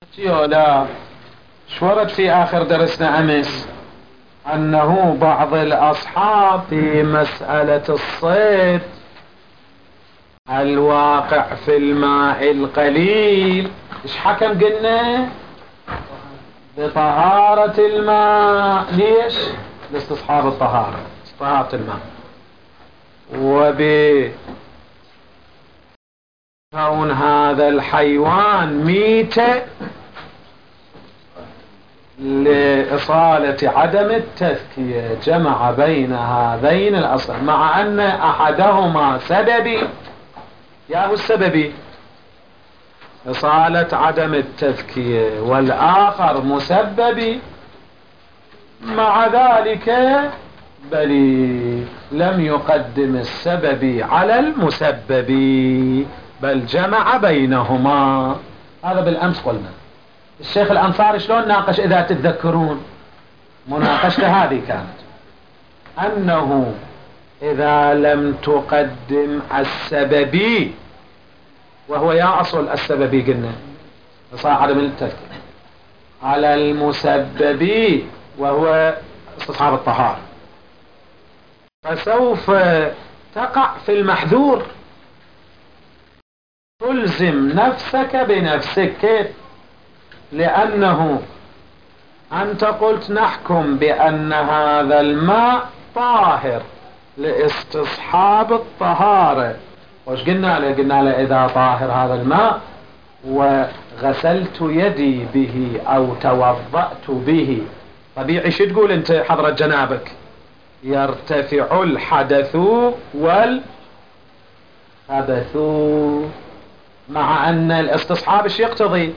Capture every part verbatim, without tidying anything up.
لا شو ورد في آخر درسنا أمس أنه بعض الأصحاب في مسألة الصيد الواقع في الماء القليل إيش حكم قلنا بطهارة الماء؟ ليش؟ لاستصحاب الطهارة، طهارة الماء، وبكون هذا الحيوان ميتة لإصالة عدم التذكية، جمع بين هذين الأصل، مع أن أحدهما سببي، ياهو السببي إصالة عدم التذكية، والآخر مسببي، مع ذلك بل لم يقدم السببي على المسببي بل جمع بينهما. هذا بالأمس قلنا. الشيخ الأنصاري شلون ناقش إذا تتذكرون؟ مناقشته هذه كانت أنه إذا لم تقدم السببي، وهو يا أصل السببي قلنا صار عدم التذكير، على المسببي وهو استصحاب الطهارة، فسوف تقع في المحذور، تلزم نفسك بنفسك. كيف؟ لأنه أنت قلت نحكم بأن هذا الماء طاهر لاستصحاب الطهارة، وش قلنا له؟ قلنا له إذا طاهر هذا الماء وغسلت يدي به أو توضأت به، طبيعي شو تقول أنت حضرة جنابك؟ يرتفع الحدث والحدث، مع أن الاستصحاب ايش يقتضي؟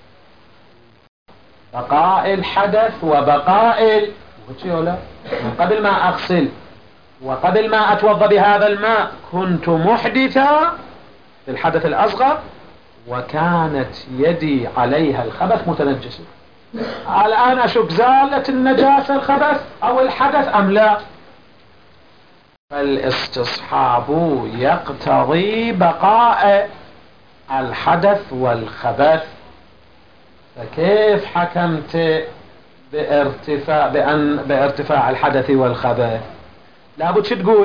بقاء الحدث وبقاء من قبل ما أغسل وقبل ما أتوضأ بهذا الماء كنت محدثا في الحدث الأصغر، وكانت يدي عليها الخبث متنجسة. الآن أشك زالت النجاسة الخبث أو الحدث أم لا؟ فالاستصحاب يقتضي بقاء الحدث والخبث. فكيف حكمت بارتفاع بأن بارتفاع الحدث والخبث؟ لابد شو تقول؟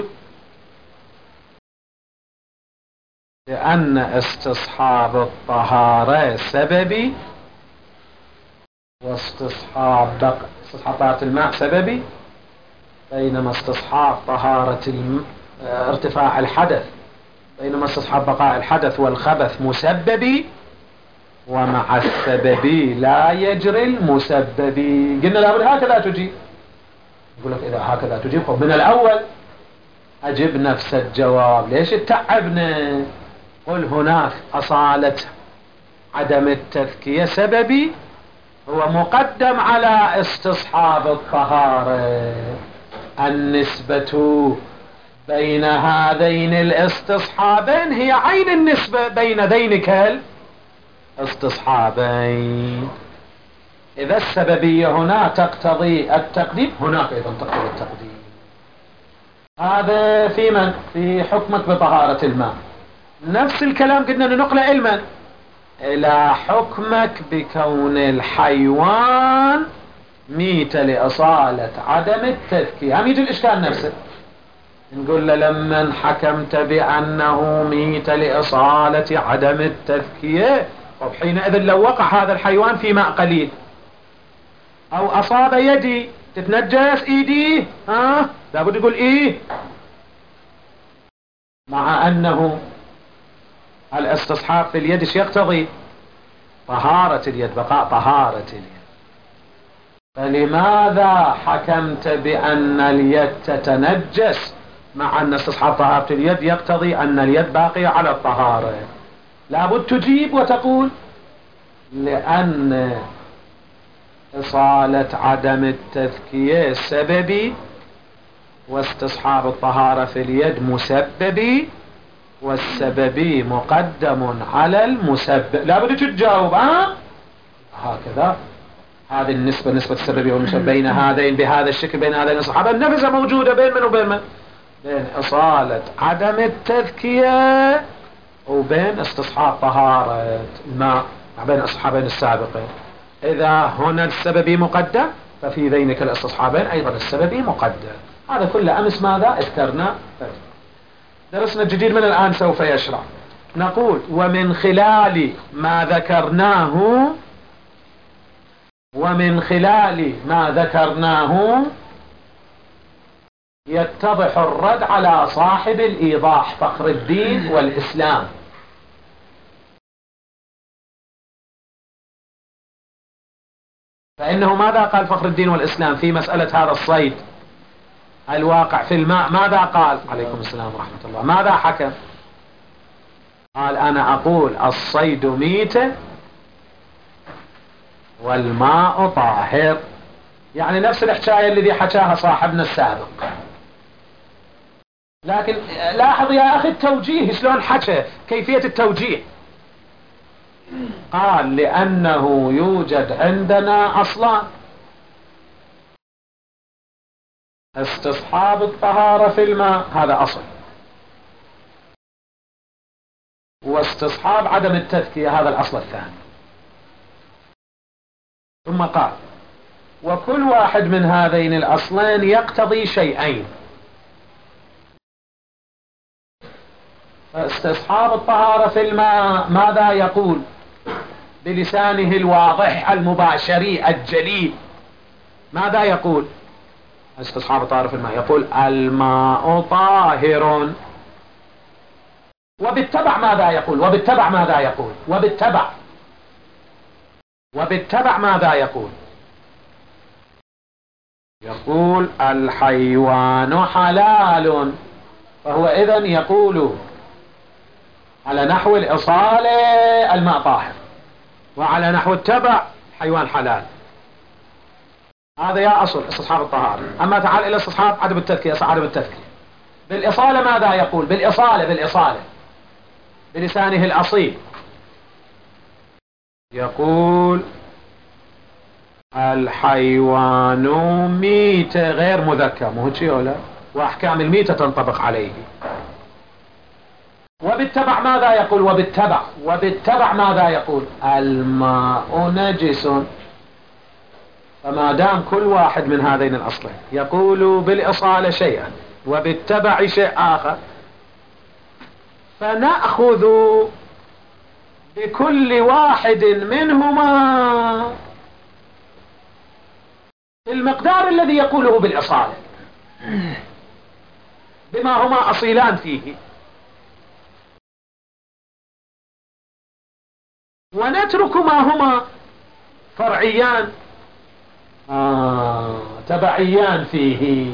لأن استصحاب الطهارة سببي، واستصحاب بق... استصحاب طهارة الماء سببي، بينما استصحاب طهارة الم... ارتفاع الحدث، بينما استصحاب بقاء الحدث والخبث مسببي، ومع السببي لا يجري المسببي. قلنا لابد هكذا تجيب. يقول لك إذا هكذا تجيب من الأول أجب نفس الجواب، ليش تتعبنا؟ قل هناك أصالة عدم التذكية سببي هو مقدم على استصحاب الطهارة. النسبة بين هذين الاستصحابين هي عين النسبة بين ذينك الاستصحابين. إذا السببية هنا تقتضي التقديم، هناك أيضا تقتضي التقديم. هذا في من؟ في حكمك بطهارة الماء. نفس الكلام قلنا ننقل علما إلى حكمك بكون الحيوان ميت لأصالة عدم التذكية. هم يجي الإشكال نفسه، نقول له لما حكمت بأنه ميت لإصالة عدم التذكية، طب حينئذ لو وقع هذا الحيوان في ماء قليل أو أصاب يدي تتنجس إيديه، ها لابد يقول إيه، مع أنه الاستصحاب في اليد ايش يقتضي؟ طهارة اليد، بقاء طهارة اليد. فلماذا حكمت بأن اليد تتنجس مع أن استصحاب طهارة اليد يقتضي أن اليد باقية على الطهارة؟ لابد تجيب وتقول لأن إصالة عدم التذكية سببي، واستصحاب الطهارة في اليد مسببي، والسببي مقدم على المسبب. لابد تجاوب ها هكذا. هذه النسبة، نسبة السببي والمسبب بين هذين بهذا الشكل، بين هذين الصحابة النفسة موجودة بين من وبين من؟ بين إصالة عدم التذكية وبين استصحاب طهارة الماء. بين الاستصحابين السابقين. إذا هنا السببي مقدم ففي ذينك الاستصحابين أيضا السببي مقدم. هذا كله أمس ماذا اذكرنا. درسنا الجديد من الآن سوف يشرع. نقول ومن خلال ما ذكرناه ومن خلال ما ذكرناه يتضح الرد على صاحب الإيضاح فخر الدين والإسلام. فإنه ماذا قال فخر الدين والإسلام في مسألة هذا الصيد الواقع في الماء؟ ماذا قال؟ عليكم السلام ورحمة الله. ماذا حكم؟ قال أنا أقول الصيد ميتة والماء طاهر. يعني نفس الحكاية الذي حكاها صاحبنا السابق. لكن لاحظ يا أخي التوجيه شلون حكى، كيفية التوجيه. قال لأنه يوجد عندنا أصلا استصحاب الطهارة في الماء، هذا أصل، واستصحاب عدم التذكية هذا الأصل الثاني. ثم قال وكل واحد من هذين الأصلين يقتضي شيئين. فاستصحاب الطهارة في الماء ماذا يقول بلسانه الواضح المباشر الجلي؟ ماذا يقول استصحاب الطهارة في الماء؟ يقول الماء طاهر. وبالتبع ماذا يقول؟ وبالتبع ماذا يقول؟ وبالتبع وبالتبع ماذا يقول؟ يقول الحيوان حلال. فهو إذن يقول على نحو الإصالة الماء طاهر، وعلى نحو التبع حيوان حلال. هذا يا أصل استصحاب الطهارة. أما تعال إلى استصحاب عدم التذكية. عدم التذكية بالإصالة ماذا يقول؟ بالإصالة بالإصالة بلسانه الأصيل يقول الحيوان ميتة غير مذكر، مو هيك ولا؟ وأحكام الميتة تنطبق عليه. وبالتبع ماذا يقول؟ وبالتبع وبالتبع ماذا يقول؟ الماء نجس. فما دام كل واحد من هذين الأصلين يقول بالإصالة شيئا وبالتبع شيء آخر، فنأخذ بكل واحد منهما المقدار الذي يقوله بالإصالة بما هما أصيلان فيه، ونترك ما هما فرعيان آه تبعيان فيه.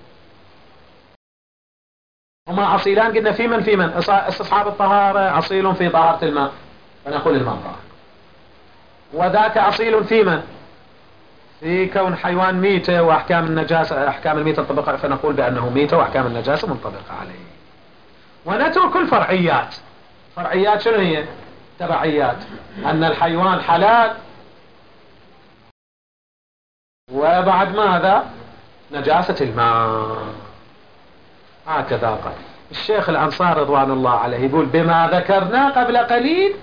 هما أصيلان قلنا في من في من استصحاب الطهارة أصيل في طهارة الماء فنقول الماء طاهر، وذاك أصيل في من في كون حيوان ميتة وأحكام النجاسة أحكام الميتة تنطبق فنقول بأنه ميتة وأحكام النجاسة منطبقة عليه. ونترك الفرعيات. فرعيات شنو هي؟ تبعيات، أن الحيوان حلال وبعد ماذا نجاسة الماء. هكذا قال الشيخ الأنصار رضوان الله عليه، يقول بما ذكرنا قبل قليل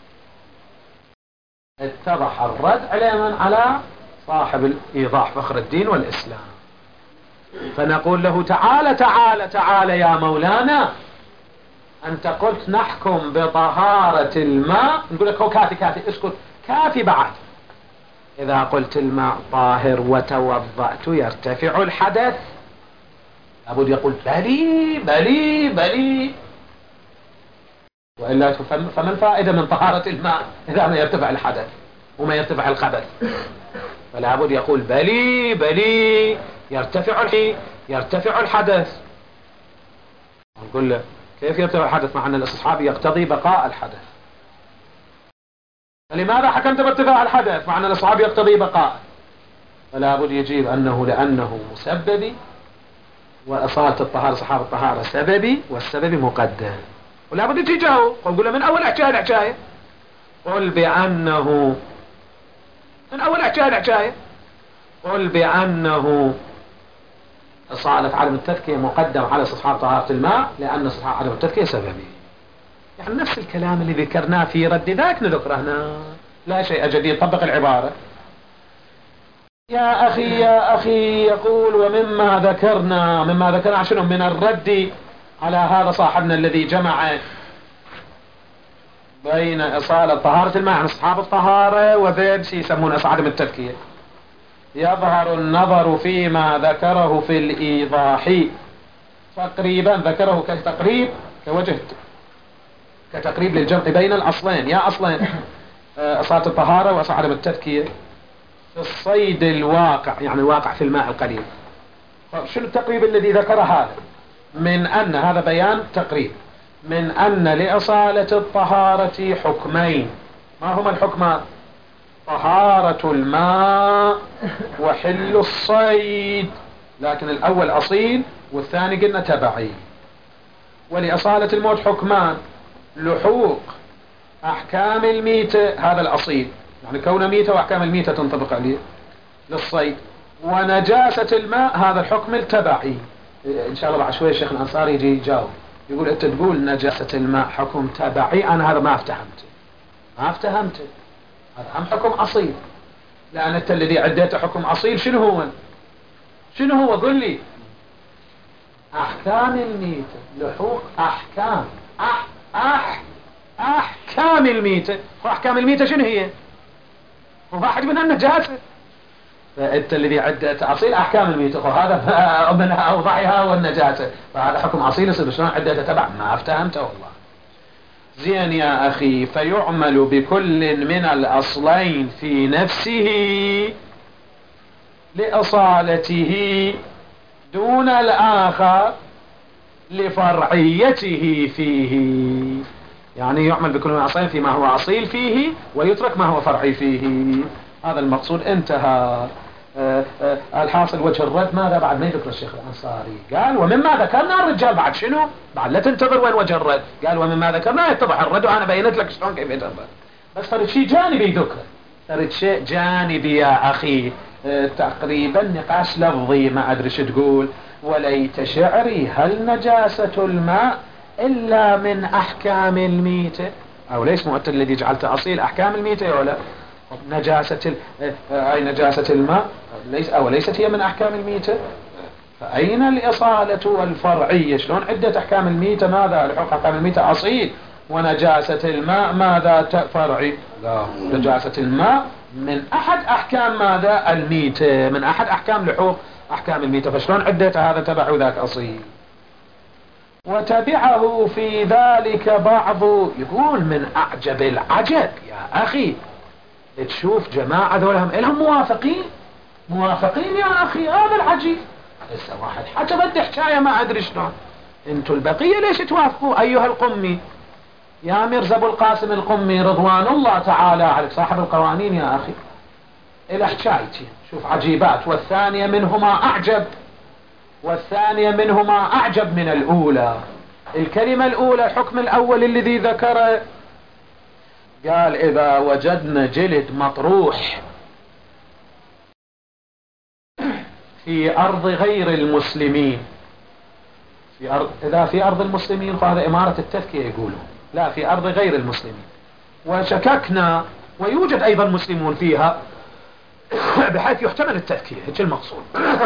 اتضح الرد على من؟ على صاحب الإيضاح فخر الدين والإسلام. فنقول له تعال تعال تعال يا مولانا، أنت قلت نحكم بطهارة الماء. نقول لك هو كافي كافي اسكت كافي بعد. إذا قلت الماء طاهر وتوضأت يرتفع الحدث، لابد يقول بلي بلي بلي، وإلا فما الفائدة من طهارة الماء إذا ما يرتفع الحدث وما يرتفع الخبث؟ فلابد يقول بلي بلي يرتفع يرتفع الحدث. نقول له كيف يرتفع الحدث مع أن الاستصحاب يقتضي بقاء الحدث؟ فلماذا حكمت بارتفاع الحدث مع أن الاستصحاب يقتضي بقاء؟ فلا بد يجيب أنه لأنه مسببي وأصالة الطهارة صحاب الطهارة سببي والسبب مقدم. ولا بد يجي جاوب وقول له من أول حكاية الحكاية قل بأنه من أول حكاية الحكاية قل بأنه أصالة عدم التذكية مقدم على استصحاب طهارة الماء لأن استصحاب عدم التذكية سببي. يعني نفس الكلام اللي ذكرناه في رد ذاك نذكره هنا. لا شيء جديد. طبق العبارة. يا أخي يا أخي يقول ومما ذكرنا، مما ذكرنا شنو؟ من الرد على هذا صاحبنا الذي جمع بين إصالة طهارة الماء عن أصحاب الطهارة وبين شيء يسمونه عدم التذكية. يظهر النظر فيما ذكره في الإيضاح تقريبا، ذكره كتقريب كوجه كتقريب للجمع بين الأصلين، يا أصلين أصالة الطهارة وأصل عدم التذكية في الصيد الواقع، يعني الواقع في الماء القليل. شنو التقريب الذي ذكر هذا؟ من أن هذا بيان تقريب من أن لإصالة الطهارة حكمين. ما هما الحكمان؟ طهارة الماء وحل الصيد، لكن الأول أصيل والثاني قلنا تبعي. ولإصالة الموت حكمان: لحوق أحكام الميتة، هذا الأصيل يعني كون ميتة وأحكام الميتة تنطبق عليه للصيد، ونجاسة الماء هذا الحكم التبعي. إن شاء الله بعد شوية الشيخ الأنصاري يجي يجاوب يقول أنت تقول نجاسة الماء حكم تبعي، أنا هذا ما افتهمته ما افتهمته هذا هم حكم أصيل، لأن أنت الذي عديته حكم أصيل شنو هو؟ شنو هو؟ قل لي. أحكام الميتة، لحوق أحكام أح أح أحكام الميتة. وأحكام الميتة شنو هي؟ واحد من النجاسة. فأنت الذي عدت أصيل أحكام الميتة، وهذا من أوضحها والنجاسة، فهذا حكم أصيل يصير شلون عدته تبع؟ ما افتهمته والله. زين يا أخي. فيعمل بكل من الأصلين في نفسه لأصالته دون الآخر لفرعيته فيه، يعني يعمل بكل من الأصلين فيما هو أصيل فيه ويترك ما هو فرعي فيه. هذا المقصود. انتهى. آه آه الحاصل وجه الرد ماذا بعد ما يذكر الشيخ الأنصاري؟ قال ومما ذكرنا الرجال. بعد شنو؟ بعد لا تنتظر وين وجه الرد. قال ومما ذكرنا يتضح الرد، وأنا بينت لك شلون كيف يتضح، بس فرد شيء جانبي ذكره، فرد شيء جانبي يا أخي. آه تقريبا نقاش لفظي ما أدري شو تقول. وليت شعري هل نجاسة الماء إلا من أحكام الميتة، أو ليس مؤتل الذي جعلته أصيل أحكام الميتة ولا نجاسة ال... أي نجاسة الماء ليس أو ليست هي من أحكام الميتة، فأين الإصالة والفرعية؟ شلون عدة أحكام الميتة؟ ماذا لحق أحكام الميتة أصيل، ونجاسة الماء ماذا فرعي؟ لا، نجاسة الماء من أحد أحكام ماذا؟ الميتة، من أحد أحكام لحوق أحكام الميتة، فشلون عدة هذا تبع ذاك أصيل؟ وتبعه في ذلك بعض. يقول من أعجب العجب يا أخي تشوف جماعة ذولهم إلهم موافقين موافقين يا أخي. هذا العجيب. لسه واحد حتى بدي حكاية ما أدري شلون. انتوا البقية ليش توافقوا أيها القمي يا ميرزا أبو القاسم القمي رضوان الله تعالى عليك صاحب القوانين يا أخي؟ إلى حكايتي شوف عجيبات. والثانية منهما أعجب والثانية منهما أعجب من الأولى. الكلمة الأولى الحكم الأول الذي ذكره قال إذا وجدنا جلد مطروح في أرض غير المسلمين، في أرض إذا في أرض المسلمين فهذا إمارة التذكية يقولون، لا في أرض غير المسلمين، وشككنا ويوجد أيضا مسلمون فيها بحيث يحتمل التذكية، هيك المقصود.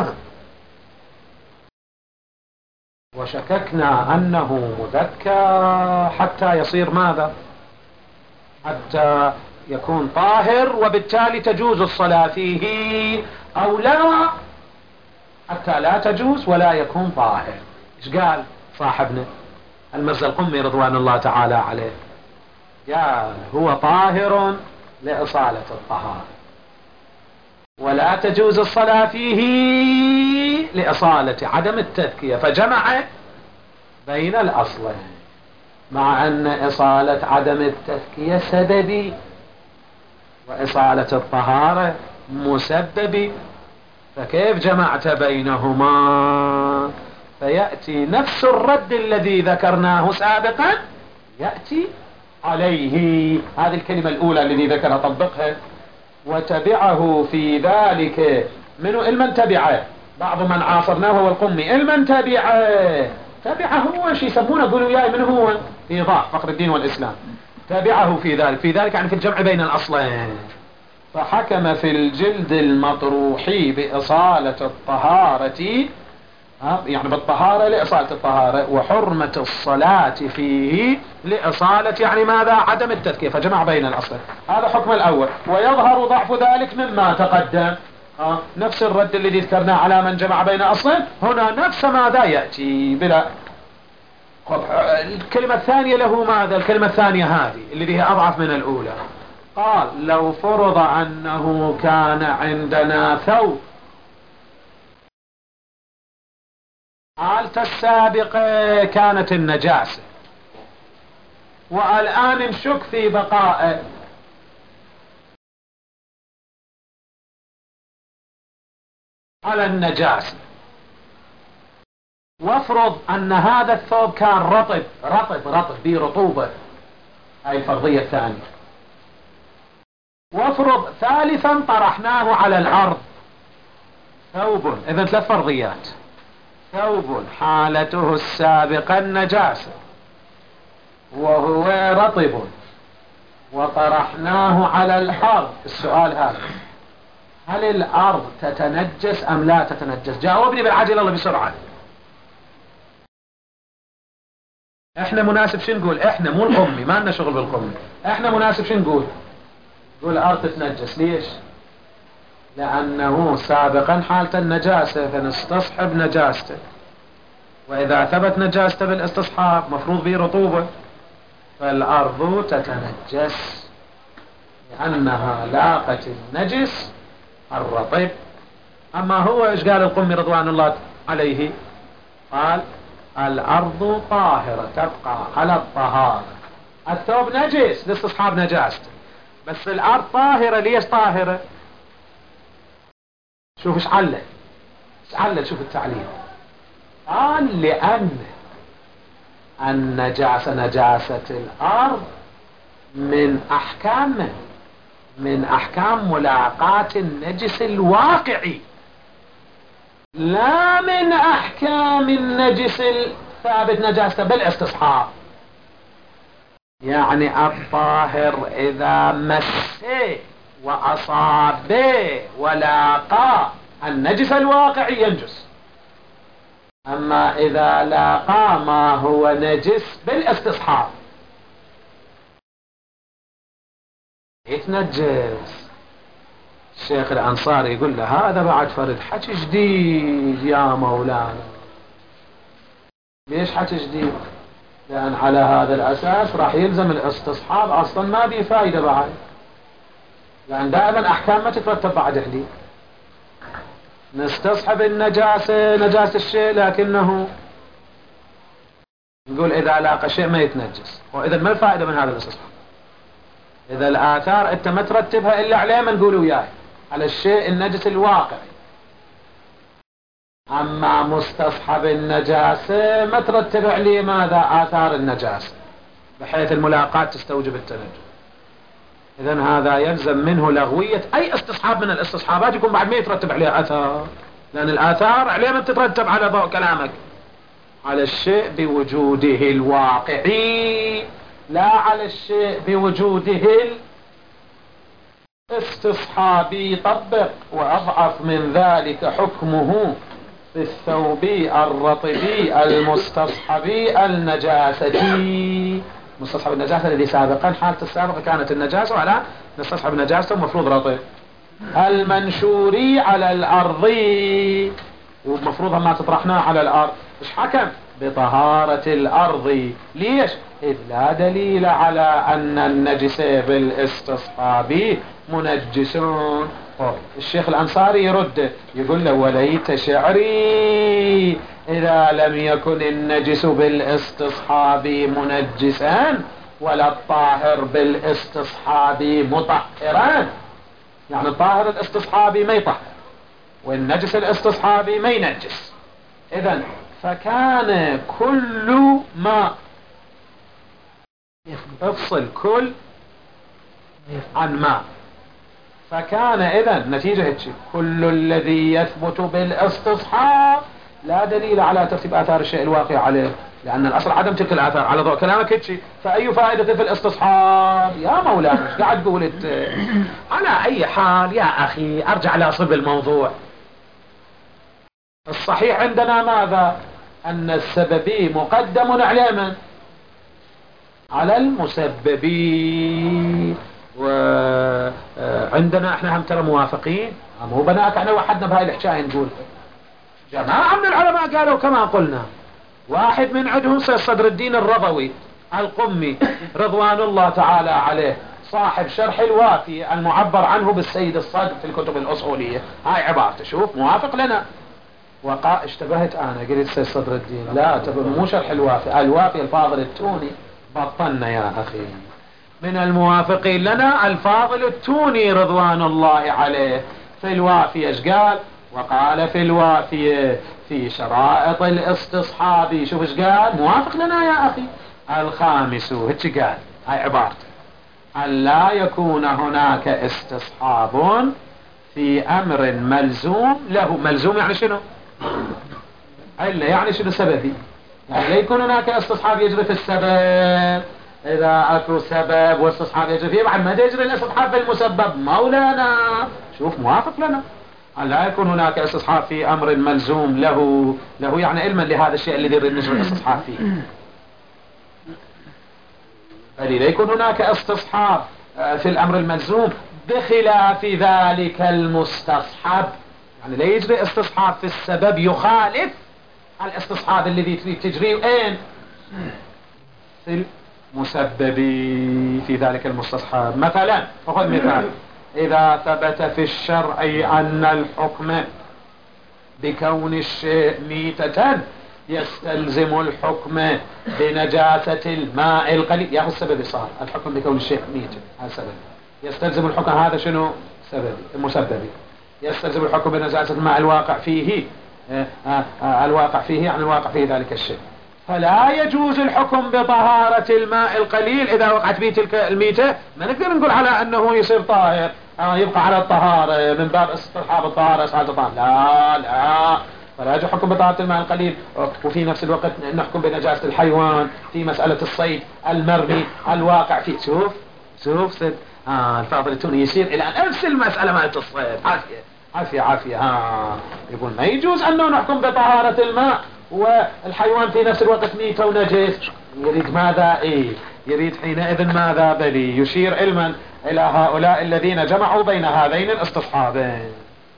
وشككنا أنه مذكى حتى يصير ماذا؟ حتى يكون طاهر وبالتالي تجوز الصلاة فيه، أو لا حتى لا تجوز ولا يكون طاهر. إيش قال صاحبنا المرزا القمي رضوان الله تعالى عليه؟ قال هو طاهر لإصالة الطهارة ولا تجوز الصلاة فيه لإصالة عدم التذكية، فجمع بين الأصلين، مع أن إصالة عدم التذكية سببي وإصالة الطهارة مسببي، فكيف جمعت بينهما؟ فيأتي نفس الرد الذي ذكرناه سابقا يأتي عليه. هذه الكلمة الأولى الذي ذكرها طبقها. وتبعه في ذلك منه المن تبعه، بعض من عاصرناه هو القمي. المن تبعه تبعه هو شي يسمونه قولوا ياي من هو؟ إيضاح فخر الدين والإسلام. تبعه في ذلك، في ذلك يعني في الجمع بين الأصلين. فحكم في الجلد المطروح بإصالة الطهارة، يعني بالطهارة لإصالة الطهارة، وحرمة الصلاة فيه لإصالة يعني ماذا؟ عدم التذكير، فجمع بين الأصلين. هذا حكم الأول. ويظهر ضعف ذلك مما تقدم، آه نفس الرد الذي ذكرناه على من جمع بين أصلين، هنا نفس ماذا يأتي بلا. الكلمة الثانية له ماذا؟ الكلمة الثانية هذه اللي هي أضعف من الأولى. قال لو فرض أنه كان عندنا ثوب، حالة السابقة كانت النجاسة، والآن نشك في بقائه، على النجاسة. وافرض أن هذا الثوب كان رطب رطب رطب برطوبة، هاي الفرضية الثانية. وافرض ثالثا طرحناه على الأرض، ثوب، إذن ثلاث فرضيات. ثوب حالته السابقة النجاسة وهو رطب وطرحناه على الأرض. السؤال هذا، هل الأرض تتنجس أم لا تتنجس؟ جاوبني بالعجل الله بسرعة. احنا مناسب شو نقول؟ احنا مو القمي، ما لنا شغل بالقمي. احنا مناسب شو نقول؟ نقول الأرض تتنجس. ليش؟ لأنه سابقا حالة النجاسة، فنستصحب نجاسته، وإذا ثبت نجاسته بالاستصحاب مفروض به رطوبة، فالأرض تتنجس لأنها لاقت النجس الرطب. أما هو إيش قال القمي رضوان الله عليه؟ قال الأرض طاهرة تبقى على الطهارة. الثوب نجس لاستصحاب نجاسته، بس الأرض طاهرة. ليش طاهرة؟ شوف ايش علل ايش علل شوف التعليل. قال لأن النجاسة، نجاسة الأرض، من أحكام من أحكام ملاقاة النجس الواقعي، لا من أحكام النجس الثابت نجاسة بالاستصحاب. يعني الطاهر إذا مسه وأصابه ولاقى النجس الواقعي ينجس، أما إذا لاقى ما هو نجس بالاستصحاب يتنجس. الشيخ الأنصاري يقول له هذا بعد فرد حكي جديد يا مولانا. ليش حكي جديد؟ لأن على هذا الأساس راح يلزم الاستصحاب، أصلا ما بيه فايدة بعد، لأن دائما أحكام ما تترتب بعد حديث. نستصحب النجاسة، نجاسة الشيء، لكنه نقول إذا لاقى شيء ما يتنجس. وإذا ما الفائدة من هذا الاستصحاب؟ إذا الآثار أنت ما ترتبها إلا عليه ما نقول وياي على الشيء النجس الواقعي. أما مستصحب النجاسة ما ترتب عليه ماذا؟ آثار النجاسة، بحيث الملاقاة تستوجب التنجس. إذن هذا يلزم منه لغوية أي استصحاب من الاستصحابات يكون بعد ما يترتب عليه أثار، لأن الآثار عليه ما تترتب على ضوء كلامك، على الشيء بوجوده الواقعي، لا على الشيء بوجوده الاستصحابي. طبق وأضعف من ذلك حكمه في الثوب الرطبي المستصحبي النجاستي. مستصحب النجاسة الذي سابقا حالة السابقة كانت النجاسة، وعلى نستصحب النجاسة ومفروض رطب. المنشوري على الأرض، ومفروض ما تطرحناه على الأرض. إيش حكم؟ بطهارة الأرض. ليش؟ إذ لا دليل على أن النجس بالاستصحاب منجسون. الشيخ الأنصاري يرد يقول له وليت شعري إذا لم يكن النجس بالاستصحاب منجسا ولا الطاهر بالاستصحاب مطهرا. يعني الطاهر الاستصحابي ما يطهر، والنجس الاستصحابي ما ينجس. إذن فكان كل ما افصل كل عن ما، فكان إذن نتيجة هيك كل الذي يثبت بالاستصحاب لا دليل على ترتيب آثار الشيء الواقع عليه، لأن الأصل عدم تلك الآثار. على ضوء كلامك هيك، فأي فائدة في الاستصحاب يا مولانا؟ ايش قاعد تقول انت؟ على أي حال يا أخي أرجع لأصل الموضوع. الصحيح عندنا ماذا؟ أن السببي مقدم على من؟ على المسببين. وعندنا احنا هم ترى موافقين، مو بناك احنا وحدنا بهاي الحكايه. نقول جماعة من العلماء قالوا كما قلنا. واحد من عندهم سيد صدر الدين الرضوي القمي رضوان الله تعالى عليه، صاحب شرح الوافي المعبر عنه بالسيد الصدر في الكتب الأصولية. هاي عبارته، شوف موافق لنا. وقع اشتبهت انا قلت سيد صدر الدين، لا تبقى مو شرح الوافي، الوافي الفاضل التوني. بطلنا يا اخي. من الموافقين لنا الفاضل التوني رضوان الله عليه في الوافي. ايش قال؟ وقال في الوافي في شرائط الاستصحاب، شوف ايش قال، موافق لنا يا اخي. الخامس، هيك قال، هاي عبارته، أن لا يكون هناك استصحاب في امر ملزوم له. ملزوم يعني شنو؟ إلا يعني شنو سببي؟ يعني لا يكون هناك استصحاب يجري في السبب. إذا أكو سبب واستصحاب يجري فيه، بعد ما يجري الاستصحاب في المسبب مولانا. شوف موافق لنا. أن لا يكون هناك استصحاب في أمر ملزوم له. له يعني علما لهذا الشيء الذي يريد نجري الاستصحاب فيه. فلا يكون هناك استصحاب في الأمر الملزوم بخلاف ذلك المستصحب. يعني لا يجري استصحاب في السبب يخالف الاستصحاب الذي تريد تجريه اين؟ في المسبب في ذلك المستصحب. مثلا خذ مثال، إذا ثبت في الشرع أن الحكم بكون الشيء ميتة يستلزم الحكم بنجاسة الماء القليل. يا السبب صار الحكم بكون الشيء ميتة، هذا سبب. يستلزم الحكم، هذا شنو؟ سببي المسببي. يستلزم الحكم بنجاسة الماء الواقع فيه. آآ آآ الواقع فيه يعني الواقع فيه ذلك الشيء. فلا يجوز الحكم بطهارة الماء القليل إذا وقعت به تلك الميتة. ما نقدر نقول على أنه يصير طاهر، يبقى على الطهارة من باب استصحاب الطهارة استصحاب الطهارة. لا لا، فلا يجوز الحكم بطهارة الماء القليل. وفي نفس الوقت نحكم بنجاسة الحيوان في مسألة الصيد المرمي الواقع فيه. شوف شوف سد آه الفاضل التوني يشير إلى نفس المسألة مالت الصيد. عافية عافية عافية. ها يقول ما يجوز أنه نحكم بطهارة الماء والحيوان في نفس الوقت ميت ونجس. يريد ماذا؟ إيه يريد حينئذ ماذا؟ بلي يشير علما إلى هؤلاء الذين جمعوا بين هذين الاستصحابين.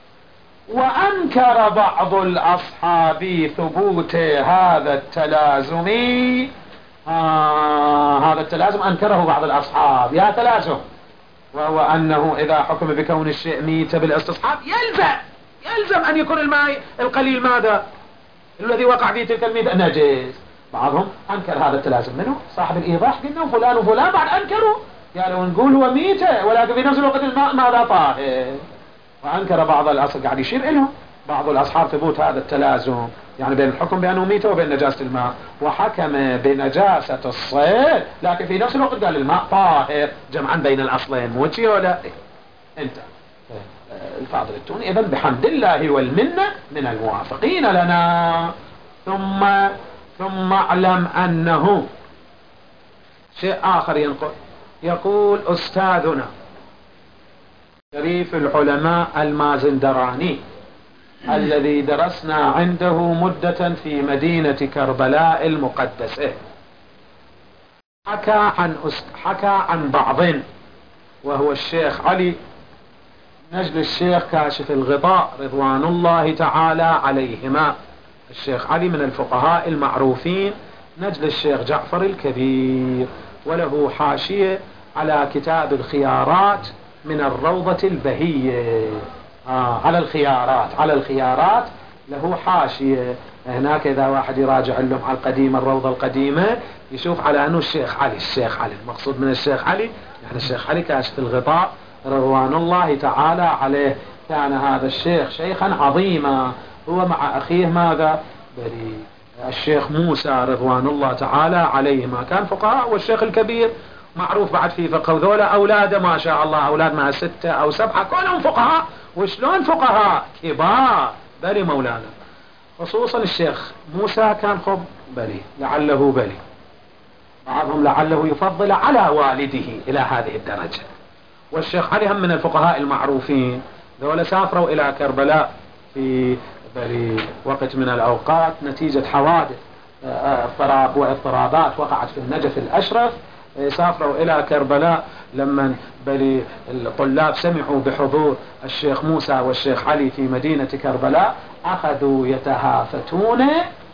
وأنكر بعض الأصحاب ثبوت هذا التلازم. آه هذا التلازم أنكره بعض الأصحاب. يا تلازم، وهو أنه إذا حكم بكون الشيء ميت بالاستصحاب يلزم يلزم أن يكون الماء القليل ماذا؟ الذي وقع فيه تلك الميتة نجس. بعضهم أنكر هذا التلازم. منه صاحب الإيضاح قلنا فلان وفلان بعد أنكروا، يعني نقول هو ميتة ولكن في نفس الوقت الماء ماذا؟ طاهر. وأنكر بعض الأصحاب، قاعد يشير إلهم بعض الأصحاب ثبوت هذا التلازم، يعني بين الحكم بأنه ميتة وبين نجاسة الماء. وحكم بنجاسة الصيد لكن في نفس الوقت قال الماء طاهر، جمعا بين الأصلين. مو شيء ولا انت الفاضل التوني إذن بحمد الله والمنة من الموافقين لنا. ثم ثم اعلم أنه شيء آخر ينقل. يقول أستاذنا شريف العلماء المازندراني الذي درسنا عنده مدة في مدينة كربلاء المقدسة، حكى عن حكى عن بعض، وهو الشيخ علي نجل الشيخ كاشف الغطاء رضوان الله تعالى عليهما. الشيخ علي من الفقهاء المعروفين، نجل الشيخ جعفر الكبير، وله حاشية على كتاب الخيارات من الروضة البهية. آه على الخيارات على الخيارات له حاشية هناك. إذا واحد يراجع اللمعة القديمة الروضة القديمة يشوف على أنه الشيخ علي. الشيخ علي المقصود من الشيخ علي يعني الشيخ علي كاشف الغطاء رضوان الله تعالى عليه. كان هذا الشيخ شيخا عظيما، هو مع أخيه ماذا؟ بري الشيخ موسى رضوان الله تعالى عليهما، كان فقهاء. والشيخ الكبير معروف بعد في فقه، وذولا أولاده ما شاء الله أولاد مع ستة أو سبعة كلهم فقهاء. وشلون فقهاء كبار؟ بري مولانا. خصوصا الشيخ موسى كان خب بلي لعله بلي، بعضهم لعله يفضل على والده إلى هذه الدرجة. والشيخ علي هم من الفقهاء المعروفين، ذولا سافروا إلى كربلاء في بلي وقت من الأوقات نتيجة حوادث اضطراب واضطرابات وقعت في النجف الأشرف، سافروا إلى كربلاء. لما بلي الطلاب سمعوا بحضور الشيخ موسى والشيخ علي في مدينة كربلاء أخذوا يتهافتون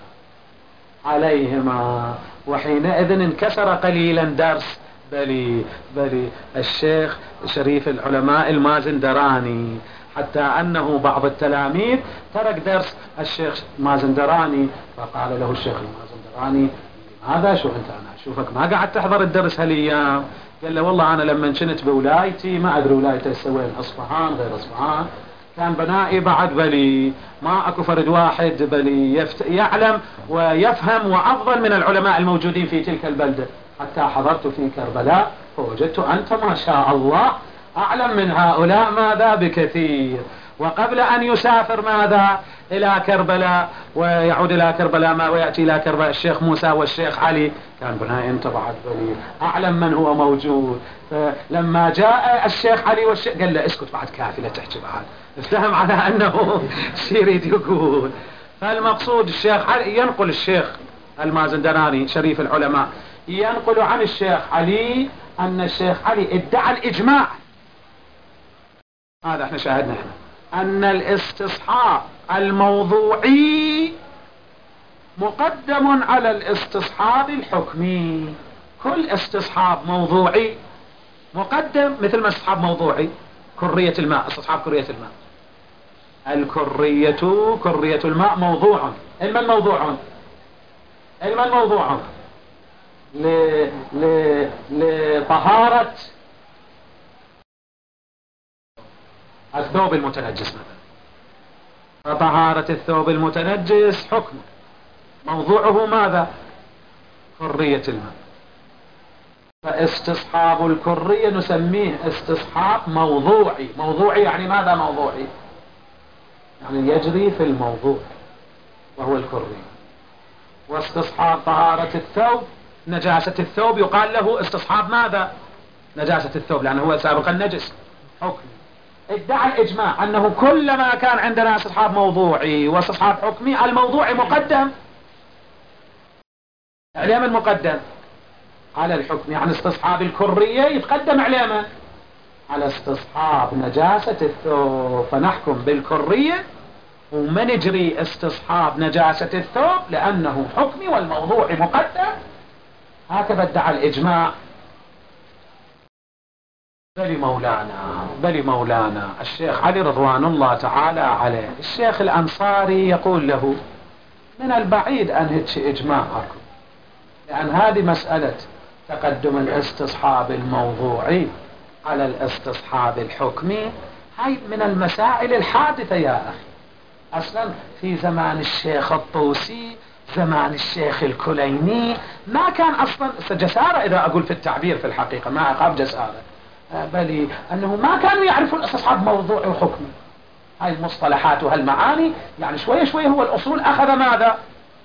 عليهما، وحينئذ انكسر قليلا درس بلي بلي الشيخ شريف العلماء المازندراني، حتى أنه بعض التلاميذ ترك درس الشيخ مازندراني، فقال له الشيخ المازندراني هذا شو أنت، أنا أشوفك ما قاعد تحضر الدرس هالأيام. قال له والله أنا لما كنت بولايتي، ما أدري ولايته سوين أصفهان غير أصفهان، كان بنائي بعد بلي ما أكو فرد واحد بلي يفت... يعلم ويفهم وأفضل من العلماء الموجودين في تلك البلدة، حتى حضرت في كربلاء فوجدت أنت ما شاء الله أعلم من هؤلاء ماذا بكثير. وقبل أن يسافر ماذا إلى كربلاء ويعود إلى كربلاء ما ويأتي إلى كربلاء الشيخ موسى والشيخ علي، كان بناء انت بعد بلي أعلم من هو موجود. لما جاء الشيخ علي والشيخ قال له اسكت بعد كافي لا تحكي بعد، افتهم على أنه يريد يقول. فالمقصود الشيخ علي ينقل الشيخ المازندراني شريف العلماء ينقل عن الشيخ علي أن الشيخ علي ادعى الإجماع، هذا احنا شاهدنا احنا أن الاستصحاب الموضوعي مقدم على الاستصحاب الحكمي. كل استصحاب موضوعي مقدم، مثل ما استصحاب موضوعي كرية الماء، استصحاب كرية الماء، الكرية كرية الماء موضوع. علما موضوع علما موضوع ل... ل... لطهارة الثوب المتنجس مثلا، فطهارة الثوب المتنجس حكم موضوعه ماذا؟ كرية الماء. فاستصحاب الكرية نسميه استصحاب موضوعي. موضوعي يعني ماذا موضوعي؟ يعني يجري في الموضوع وهو الكرية. واستصحاب طهارة الثوب نجاسة الثوب يقال له استصحاب ماذا؟ نجاسة الثوب، لأنه هو سابقا نجس حكم. ادعى الإجماع أنه كلما كان عندنا استصحاب موضوعي واستصحاب حكمي، الموضوعي مقدم على من مقدم؟ على الحكم. يعني استصحاب الكرية يتقدم على من؟ على استصحاب نجاسة الثوب، فنحكم بالكرية وما نجري استصحاب نجاسة الثوب لأنه حكمي والموضوع مقدم. هكذا ادعى الإجماع. بل مولانا بل مولانا الشيخ علي رضوان الله تعالى عليه، الشيخ الأنصاري يقول له من البعيد أن هيك إجماع أكو، لأن هذه مسألة تقدم الاستصحاب الموضوعي على الاستصحاب الحكمي هاي من المسائل الحادثة يا أخي. أصلا في زمان الشيخ الطوسي، زمان الشيخ الكليني، ما كان أصلا جسارة إذا أقول في التعبير في الحقيقة ما أقاب جسارة، بل أنه ما كانوا يعرفون الاستصحاب موضوعي وحكمي. هاي المصطلحات وهالمعاني يعني شوية شوية هو الأصول أخذ ماذا؟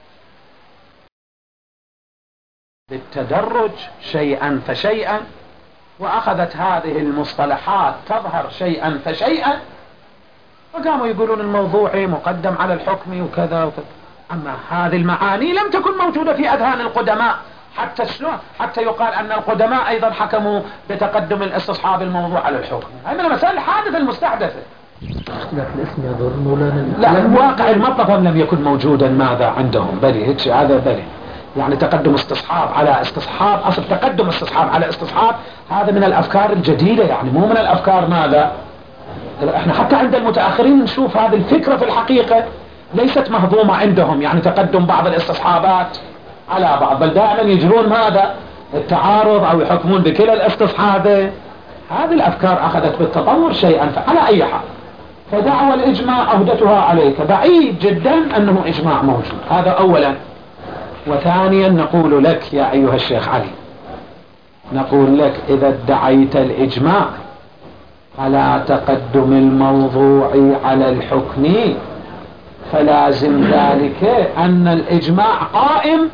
بالتدرج شيئا فشيئا، وأخذت هذه المصطلحات تظهر شيئا فشيئا، فقاموا يقولون الموضوعي مقدم على الحكمي وكذا وكذا. أما هذه المعاني لم تكن موجودة في أذهان القدماء، حتى شلون حتى يقال أن القدماء أيضا حكموا بتقدم الاستصحاب الموضوع على الحكم. هاي من المسائل الحادثة المستحدثة. لا الاسم يضر مولانا. لا واقع المطلب لم يكن موجودا ماذا عندهم، بلي هيك هذا بلي يعني تقدم استصحاب على استصحاب، أصل تقدم استصحاب على استصحاب هذا من الأفكار الجديدة، يعني مو من الأفكار ماذا. احنا حتى عند المتأخرين نشوف هذه الفكرة في الحقيقة ليست مهضومة عندهم، يعني تقدم بعض الاستصحابات على بعض، بل دائما يجرون ماذا التعارض أو يحكمون بكلا الاستصحاب. هذه الأفكار أخذت بالتطور شيئا، فعلى أي حال فدعوى الإجماع عهدتها عليك بعيد جدا أنه إجماع موجود. هذا أولا. وثانيا نقول لك يا أيها الشيخ علي، نقول لك إذا ادعيت الإجماع على تقدم الموضوع على الحكم فلازم ذلك أن الإجماع قائم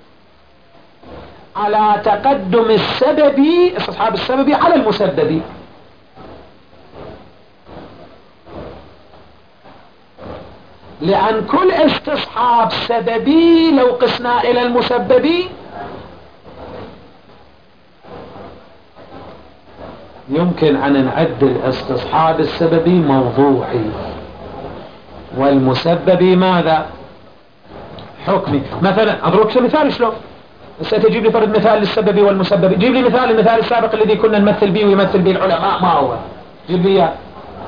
على تقدم السبب، استصحاب السبب على المسبب. لأن كل استصحاب سببي لو قسنا إلى المسبب يمكن أن نعد الاستصحاب السببي موضوعي والمسبب ماذا؟ حكمي. مثلا أضربك مثال شلون؟ ستجيب لي فرد مثال للسبب والمسبب. جيب لي مثال المثال السابق الذي كنا نمثل به ويمثل به العلماء، ما هو؟ جيب لي إياه.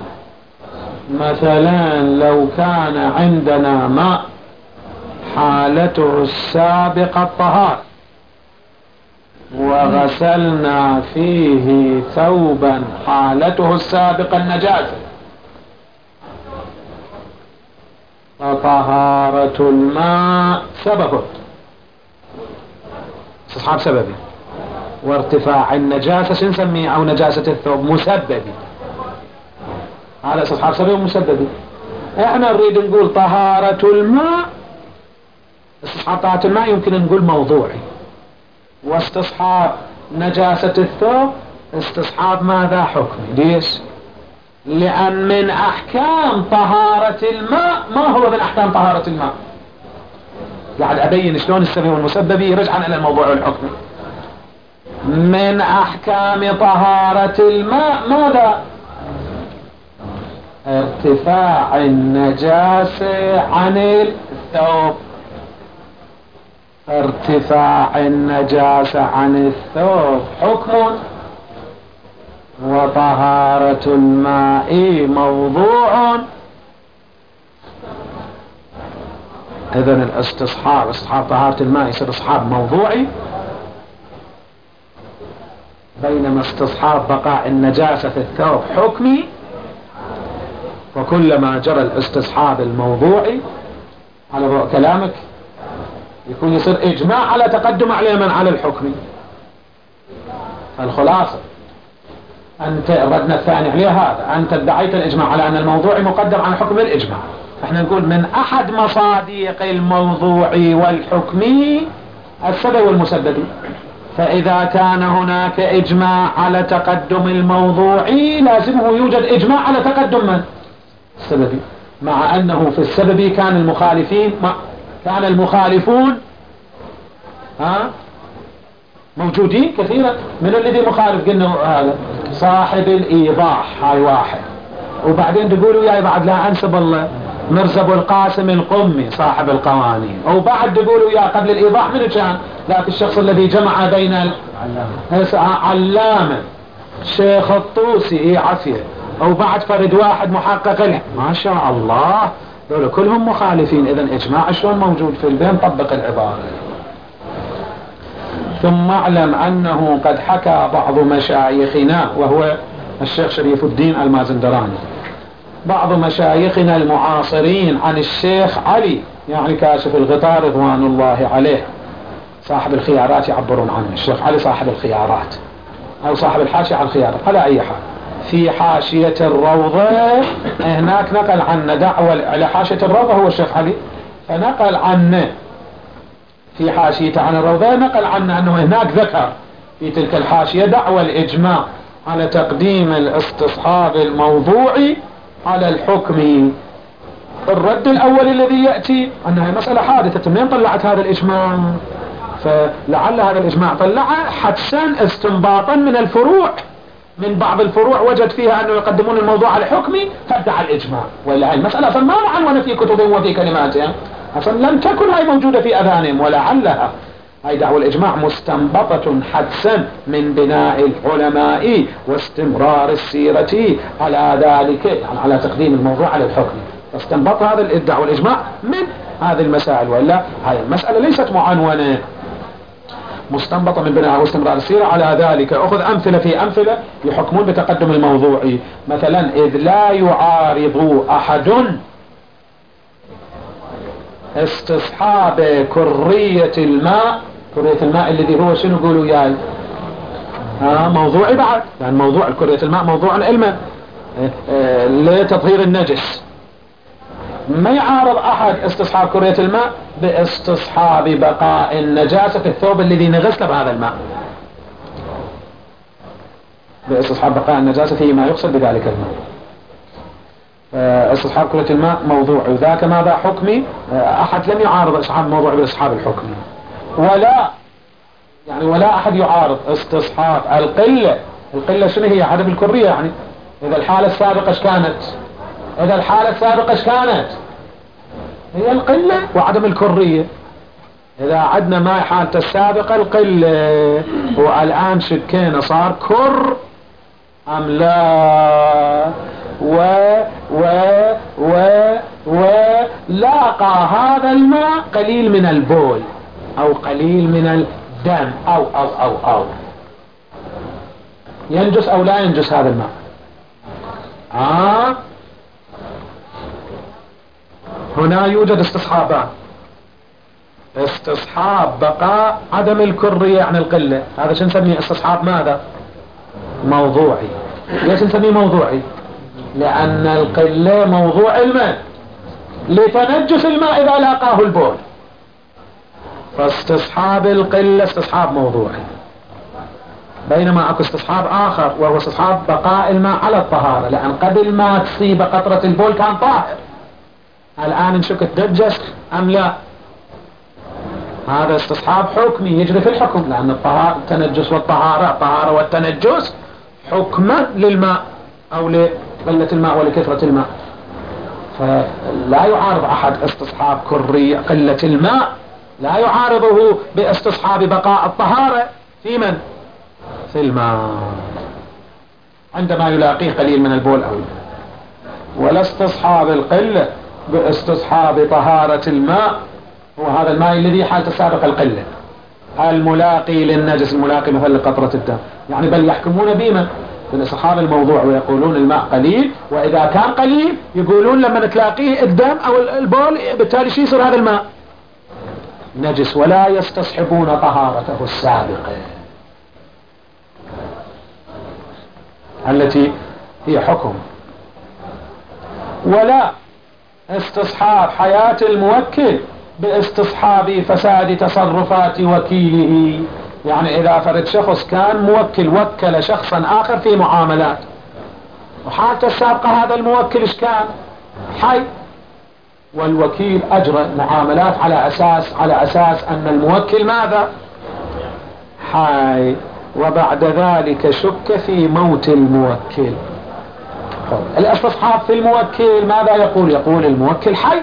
مثلا لو كان عندنا ماء حالته السابقة الطهارة وغسلنا فيه ثوبا حالته السابقة النجاسة، فطهارة الماء سبب استصحاب سببي، وارتفاع النجاسة شو نسميه أو نجاسة الثوب مسببي. هذا استصحاب سببي ومسببي. احنا نريد نقول طهارة الماء، استصحاب طهارة الماء يمكن نقول موضوعي، واستصحاب نجاسة الثوب استصحاب ماذا؟ حكمي. ليش؟ لأن من أحكام طهارة الماء ما هو من أحكام طهارة الماء؟ قاعد أبين شلون السبب والمسبب يرجعن إلى الموضوع والحكم. من أحكام طهارة الماء ماذا؟ ارتفاع النجاسة عن الثوب. ارتفاع النجاسة عن الثوب حكم، وطهارة الماء موضوع. إذن الاستصحاب استصحاب طهارة الماء يصير استصحاب موضوعي، بينما استصحاب بقاء النجاسة في الثوب حكمي. وكلما جرى الاستصحاب الموضوعي على ضوء كلامك يكون يصير إجماع على تقدم عليه من على الحكم. فالخلاصة أنت ردنا الثاني عليه هذا، أنت ادعيت الإجماع على أن الموضوع مقدم على حكم الإجماع. احنا نقول من أحد مصادق الموضوع والحكم السبب والمسبب. فإذا كان هناك إجماع على تقدم الموضوع لازمه يوجد إجماع على تقدم من؟ السبب. مع أنه في السبب كان المخالفين كان المخالفون ها موجودين كثيرا. من الذي مخالف؟ قلنا هذا صاحب الإيضاح، هاي واحد. وبعدين تقولوا يا بعد لا أنسب الله مرزا أبو القاسم القمي صاحب القوانين. وبعد تقولوا يا قبل الإيضاح من كان ذاك الشخص الذي جمع بين علامة شيخ الطوسي إيه عافية، أو بعد فرد واحد محقق له ما شاء الله، دول كلهم مخالفين. إذن إجماع شلون موجود في البين؟ طبق العبارة. ثم اعلم أنه قد حكى بعض مشايخنا، وهو الشيخ شريف الدين المازندراني، بعض مشايخنا المعاصرين عن الشيخ علي يعني كاشف الغطاء رضوان الله عليه، صاحب الخيارات يعبرون عنه، الشيخ علي صاحب الخيارات أو صاحب الحاشية على الخيارات على أي حال. في حاشية الروضة هناك نقل عنه دعوة على حاشية الروضة، هو الشيخ علي، فنقل عنه في حاشيته عن الروضة نقل عنه أنه هناك ذكر في تلك الحاشية دعوة الإجماع على تقديم الاستصحاب الموضوعي على الحكم. الرد الأول الذي يأتي أنها مسألة حادثة، منين طلعت هذا الإجماع؟ فلعل هذا الإجماع طلعه حدسا استنباطا من الفروع، من بعض الفروع وجد فيها أنه يقدمون الموضوع على حكمي فادعى الإجماع. ولا هاي المسألة أصلا ما معنونة في كتبهم وفي كلماتهم، أصلا لم تكن هاي موجودة في أذهانهم، ولعلها هاي دعوة الإجماع مستنبطة حدسا من بناء العلماء واستمرار السيرة على ذلك، يعني على تقديم الموضوع على الحكم. استنبط هذا الدعوة والإجماع من هذه المسائل، وإلا هاي المسألة ليست معنونة، مستنبطة من بناء واستمرار السيرة على ذلك. أخذ أمثلة في أمثلة يحكمون بتقدم الموضوع. مثلا إذ لا يعارض أحد استصحاب كرية الماء، كرية الماء الذي هو شنو قولوا ياي آه موضوعي بعد، يعني موضوع كرية الماء موضوع علما لتطهير النجس. ما يعارض أحد استصحاب كرية الماء باستصحاب بقاء النجاسة في الثوب الذي نغسل بهذا الماء، باستصحاب بقاء النجاسة فيما يغسل بذلك الماء. استصحاب كرية الماء موضوعي، وذاك ماذا حكمي؟ أحد لم يعارض استصحاب الموضوع باستصحاب الحكمي، ولا يعني ولا أحد يعارض استصحاب القلة. القلة شنو هي؟ عدم الكرية. يعني إذا الحالة السابقة ايش كانت؟ إذا الحالة السابقة ايش كانت؟ هي القلة وعدم الكرية. إذا عدنا ما حالته السابقة القلة، والآن شكينا صار كر أم لا، و و و ولاقى هذا الماء قليل من البول أو قليل من الدم أو أو أو أو ينجس أو لا ينجس هذا الماء. آه هنا يوجد استصحابان: استصحاب بقاء عدم الكرية عن القلة، هذا شو نسميه؟ استصحاب ماذا؟ موضوعي. ليش نسميه موضوعي؟ لأن القلة موضوع الماء لتنجس الماء إذا لاقاه البول، فاستصحاب القلة استصحاب موضوعي. بينما اكو استصحاب آخر وهو استصحاب بقاء الماء على الطهارة، لأن قبل ما تصيب قطرة البول كان طاهر، الآن نشك تنجس أم لا. هذا استصحاب حكمي يجري في الحكم، لأن الطهارة التنجس والطهارة، الطهارة والتنجس حكما للماء أو لقلة الماء ولكثرة الماء. فلا يعارض أحد استصحاب كرية قلة الماء، لا يعارضه باستصحاب بقاء الطهارة في من؟ في الماء عندما يلاقيه قليل من البول أو ولا استصحاب القلة باستصحاب طهارة الماء، هو هذا الماء الذي حالة السابقة القلة الملاقي للنجس، الملاقي مثل قطرة الدم. يعني بل يحكمون بما بالاستصحاب الموضوع ويقولون الماء قليل، وإذا كان قليل يقولون لما تلاقيه الدم أو البول بالتالي شو يصير؟ هذا الماء نجس، ولا يستصحبون طهارته السابقة التي هي حكم. ولا استصحاب حياة الموكل باستصحاب فساد تصرفات وكيله. يعني إذا فرد شخص كان موكل وكل شخصا آخر في معاملات، وحالته السابقة هذا الموكل إيش كان؟ حي، والوكيل أجرى معاملات على أساس على أساس أن الموكل ماذا؟ حي، وبعد ذلك شك في موت الموكل. الاستصحاب في الموكل ماذا يقول؟ يقول الموكل حي،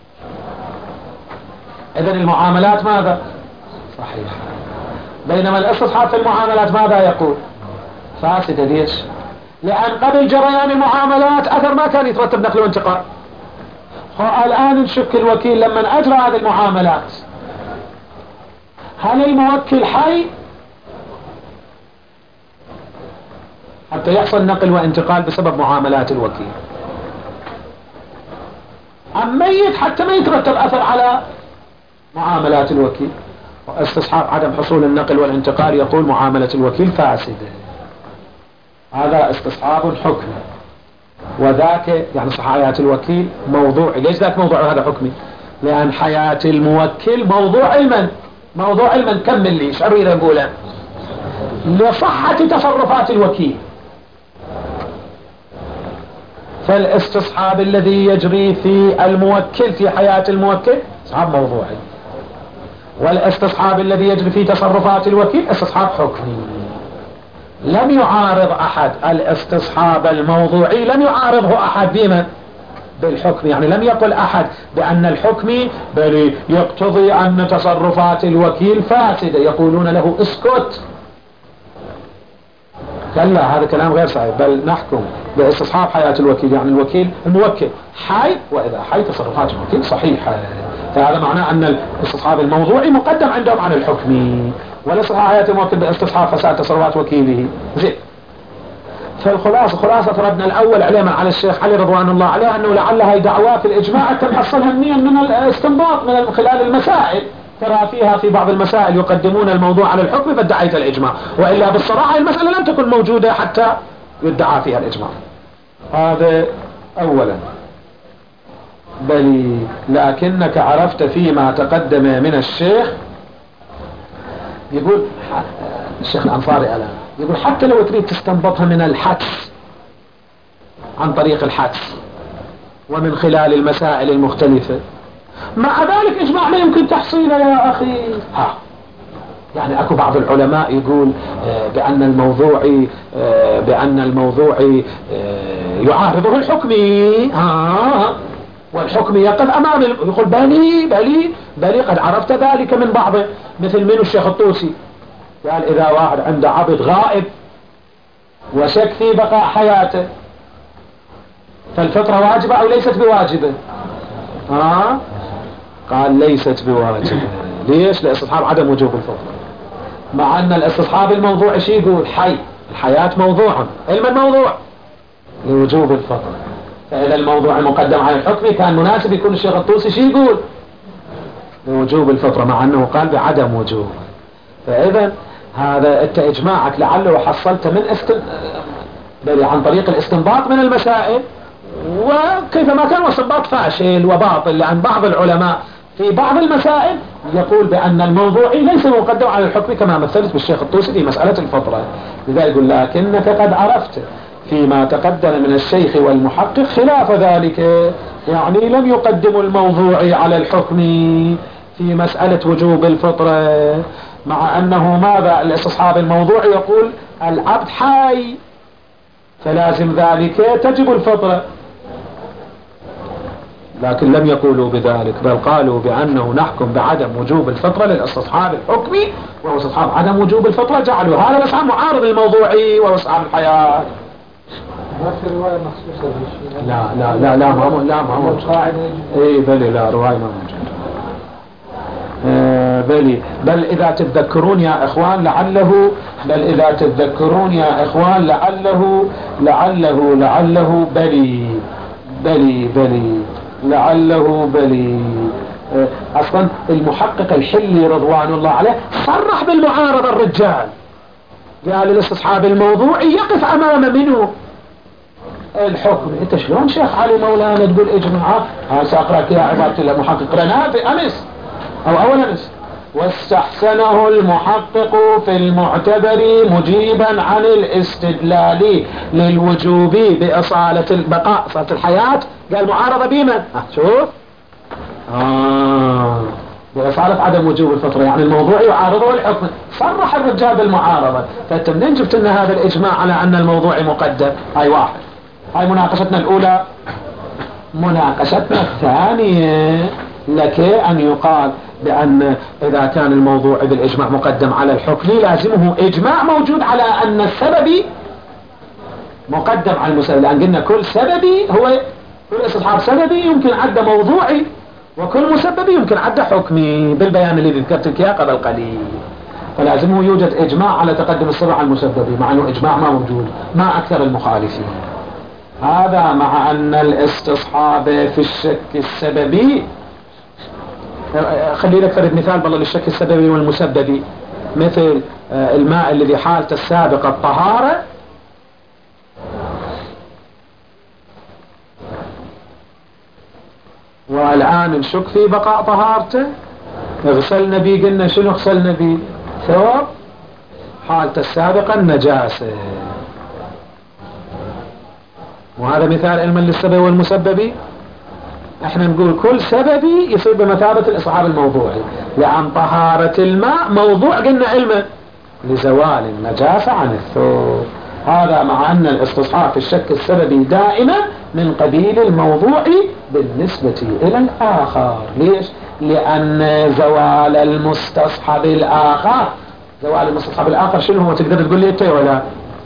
إذن المعاملات ماذا؟ صحيح. بينما الاستصحاب في المعاملات ماذا يقول؟ فاسدة. ليش؟ لأن قبل جريان المعاملات أثر ما كان يترتب نقل وانتقال. الآن نشك الوكيل لما أجرى هذه المعاملات، هل الموكل حي حتى يحصل نقل وانتقال بسبب معاملات الوكيل، أم ميت حتى ما يترتب أثر على معاملات الوكيل؟ واستصحاب عدم حصول النقل والانتقال يقول معاملة الوكيل فاسدة. هذا استصحاب حكمي، وذاك يعني صح حياة الوكيل موضوعي. ليش ذاك موضوع هذا حكمي؟ لأن حياة الموكل موضوع علما، موضوع علما. كمل لي ايش اريد اقوله؟ لصحة تصرفات الوكيل. فالاستصحاب الذي يجري في الموكل في حياة الموكل استصحاب موضوعي، والاستصحاب الذي يجري في تصرفات الوكيل استصحاب حكمي. لم يعارض أحد الاستصحاب الموضوعي، لم يعارضه أحد بما؟ بالحكم. يعني لم يقل أحد بأن الحكم بل يقتضي أن تصرفات الوكيل فاسدة، يقولون له اسكت. كلا، هذا كلام غير صحيح. بل نحكم باستصحاب حياة الوكيل، يعني الوكيل الموكل حي، وإذا حي تصرفات الوكيل صحيحة. فهذا معناه أن الاستصحاب الموضوعي مقدم عندهم عن الحكم، وليس حياة الموكل باستصحاب فساد تصرفات وكيله. زين. فالخلاصة خلاصة ردنا الأول عليه على الشيخ علي رضوان الله عليه أنه لعل هاي دعوات الإجماع تحصلها منين؟ من الاستنباط من خلال المسائل. ترى فيها في بعض المسائل يقدمون الموضوع على الحكم فادعيت الإجماع، وإلا بالصراحة المسألة لم تكن موجودة حتى يدعى فيها الإجماع. هذا أولا. بل لكنك عرفت فيما تقدم من الشيخ. يقول الشيخ الأنصاري الآن يقول حتى لو تريد تستنبطها من الحدس عن طريق الحدس ومن خلال المسائل المختلفة، مع ذلك إجماع ما يمكن تحصيله يا أخي. ها يعني أكو بعض العلماء يقول بأن الموضوع بأن الموضوع يعارضه الحكمي، ها والحكم يقف أمام يقول بلي بلي بلي قد عرفت ذلك من بعضه، مثل من الشيخ الطوسي قال إذا واحد عنده عبد غائب وشك في بقاء حياته فالفطرة واجبة أو ليست بواجبة؟ ها قال ليست بواجبة. ليش؟ لاستصحاب عدم وجوب الفطرة، مع أن الاستصحاب الموضوع شي يقول حي الحياة موضوعا علم الموضوع لوجوب الفطرة. فإذا الموضوع مقدم على الحكم كان مناسب يكون الشيخ الطوسي شي يقول لوجوب الفطرة، مع أنه قال بعدم وجوب. فإذا هذا أنت إجماعك لعله حصلت من استن... بل عن طريق الاستنباط من المسائل، وكيفما كان استنباط فاشل وباطل، لأن بعض العلماء في بعض المسائل يقول بأن الموضوع ليس مقدم على الحكم كما مثلت بالشيخ الطوسي في مسألة الفطرة. لذلك يقول لكنك قد عرفت فيما تقدم من الشيخ والمحقق خلاف ذلك، يعني لم يقدموا الموضوع على الحكم في مسألة وجوب الفطرة، مع أنه ماذا الاستصحاب الموضوع يقول العبد حي فلازم ذلك تجب الفطرة، لكن لم يقولوا بذلك، بل قالوا بأنه نحكم بعدم وجوب الفطرة للاستصحاب الحكمي وهو استصحاب عدم وجوب الفطرة، جعلوا هذا الاستصحاب معارض الموضوعي وهو استصحاب الحياة. ما في رواية مخصوصة بالشيء؟ لا لا لا لا ما لا ما موجود. اي بلي لا رواية ما موجود. آه بلي بل إذا تتذكرون يا إخوان لعله بل إذا تتذكرون يا إخوان لعله لعله لعله بلي بلي بلي لعله بلي آه أصلا المحقق الحلي رضوان الله عليه صرح بالمعارضة. الرجال قال الاستصحاب الموضوعي يقف أمام منه الحكم. انت شلون شيخ علي مولانا تقول اجماع؟ ها سأقرأك يا عبارة المحقق رنافي أمس أو أول أمس. واستحسنه المحقق في المعتبر مجيبا عن الاستدلال للوجوب بإصالة البقاء صالة الحياة. قال معارضة بمن؟ اه شوف آه بإصالة عدم وجوب الفطرة، يعني الموضوع يعارضه الحكم. صرح الرجال بالمعارضة. فأنت منين جبت لنا هذا الإجماع على أن الموضوع مقدم؟ هاي واحد. هاي مناقشتنا الأولى. مناقشتنا الثانية لك أن يقال بأن إذا كان الموضوع بالإجماع مقدم على الحكم لازمه إجماع موجود على أن السبب مقدم على المسبب، لأن قلنا كل سببي هو كل استصحاب سببي يمكن عد موضوعي، وكل مسبب يمكن عد حكمي بالبيان الذي ذكرت لك قبل قليل. فلازمه يوجد إجماع على تقدم السبب على المسبب، مع أنه إجماع ما موجود مع أكثر المخالفين. هذا مع أن الاستصحاب في الشك السببي. خلي لك فرد مثال بالله للشك السببي والمسببي، مثل الماء الذي حالته السابقة الطهارة والآن نشك في بقاء طهارته. اغسلنا بيه، قلنا شنو اغسلنا بيه؟ ثوب حالته السابقة النجاسة. وهذا مثال علما للسبب والمسببي. احنا نقول كل سببي يصير بمثابة الاستصحاب الموضوعي، لأن طهارة الماء موضوع قلنا علما لزوال النجاسة عن الثوب. هذا مع أن الاستصحاب في الشك السببي دائما من قبيل الموضوع بالنسبة إلى الآخر. ليش؟ لأن زوال المستصحب الآخر زوال المستصحب الآخر شنو هو؟ تقدر تقول لي انت ولا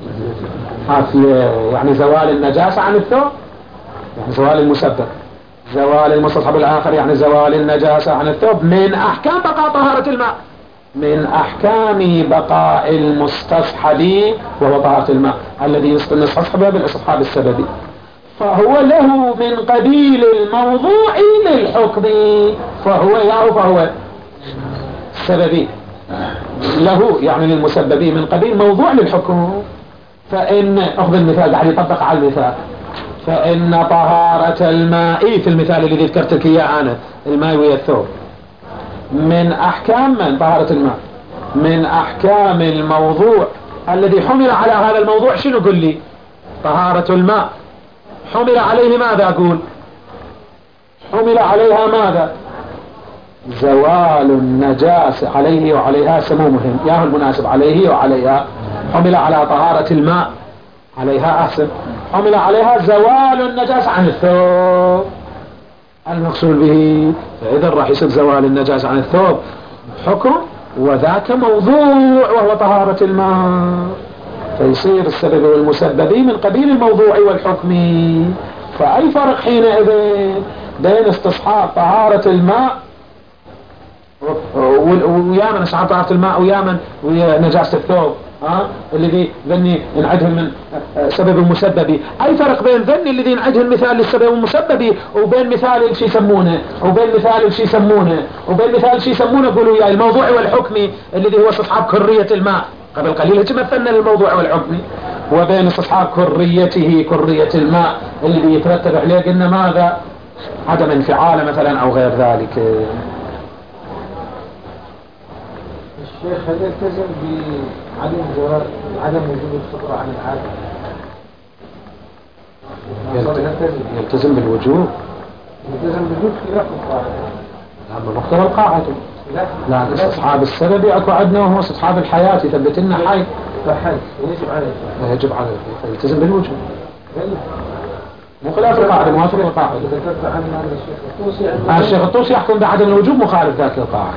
يعني زوال النجاسة عن الثوب، يعني زوال المسبب. زوال المستصحب الآخر يعني زوال النجاسة عن الثوب من أحكام بقاء طهارة الماء، من أحكام بقاء المستصحب وهو طهارة الماء الذي يستصحب بالاستصحاب السببي، فهو له من قبيل الموضوع للحكم، فهو يعرف فهو سببي له يعني للمسببين من قبيل موضوع للحكم. فإن أخذ المثال بعد يطبق على المثال، فإن طهارة الماء في المثال الذي ذكرت لك إياه أنا، الماء ويا الثوب، من أحكام من طهارة الماء من أحكام الموضوع الذي حمل على هذا الموضوع. شنو قل لي؟ طهارة الماء حمل عليه ماذا؟ أقول حمل عليها ماذا؟ زوال النجاسة عليه وعليها، سمو مهم ياهو المناسب، عليه وعليها. حمل على طهارة الماء عليها، أحسن، حمل عليها زوال النجاسة عن الثوب المغسول به، فإذا راح يصير زوال النجاسة عن الثوب حكم، وذاك موضوع وهو طهارة الماء، فيصير السبب والمسبب من قبيل الموضوع والحكم. فأي فرق حينئذ بين استصحاب طهارة الماء ويا من استصحاب طهارة الماء ويا من ويا نجاسة الثوب، ها الذي ذني ينعدهم من سبب المسبب؟ أي فرق بين ذني الذي ينعدهم المثال للسبب المسبب وبين مثال الشي يسمونه وبين مثال الشي يسمونه وبين مثال الشي يسمونه قولوا يا الموضوع والحكم الذي هو استصحاب كرية الماء قبل قليل تمثلنا للموضوع والحكم، وبين استصحاب كريته كرية الماء الذي يترتب عليه قلنا ماذا؟ عدم انفعال مثلا أو غير ذلك. الشيخ هل يلتزم بعدم جواز عدم وجود الفطرة عن العادة؟ يلتزم, يلتزم بالوجوب يلتزم بالوجوب خلاف القاعدة. أما مقتضى القاعدة لا، استصحاب السبب اكو عندنا وهو استصحاب الحياة، يثبت لنا حي فحي يجب عليه يجب عليه فيلتزم بالوجوب، مو خلاف القاعدة، موافق القاعدة. ذكرت عن الشيخ الطوسي الشيخ الطوسي يحكم بعدم الوجوب مخالف ذاك القاعدة.